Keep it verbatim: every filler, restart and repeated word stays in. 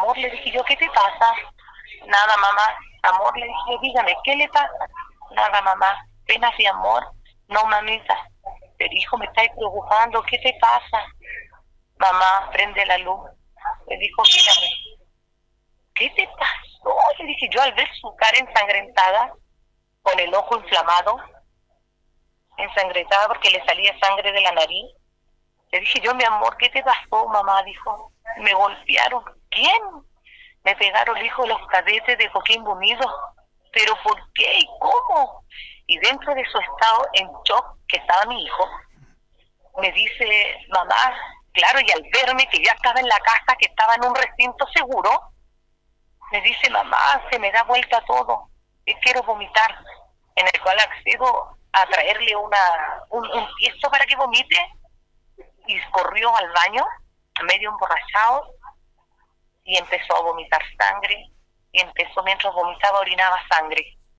amor, le dije yo, ¿qué te pasa? Nada, mamá. Amor, le dije yo, dígame, ¿qué le pasa? Nada, mamá. Penas de amor. No, mamita. Pero hijo, me estáis preocupando, ¿qué te pasa? Mamá, prende la luz. Le dijo, mírame. ¿Qué te pasó? Le dije yo al ver su cara ensangrentada, con el ojo inflamado, ensangrentada porque le salía sangre de la nariz. Le dije yo, mi amor, ¿qué te pasó? Mamá dijo, me golpearon. ¿Quién? Me pegaron, el hijo de los cadetes de Coquimbo Unido. ¿Pero por qué y cómo? Y dentro de su estado en shock que estaba mi hijo, me dice, mamá, claro, y al verme que ya estaba en la casa, que estaba en un recinto seguro, me dice, mamá, se me da vuelta todo, y quiero vomitar. En el cual accedo a traerle una un, un tiesto para que vomite, y corrió al baño, medio emborrachado, y empezó a vomitar sangre, y empezó, mientras vomitaba, orinaba sangre.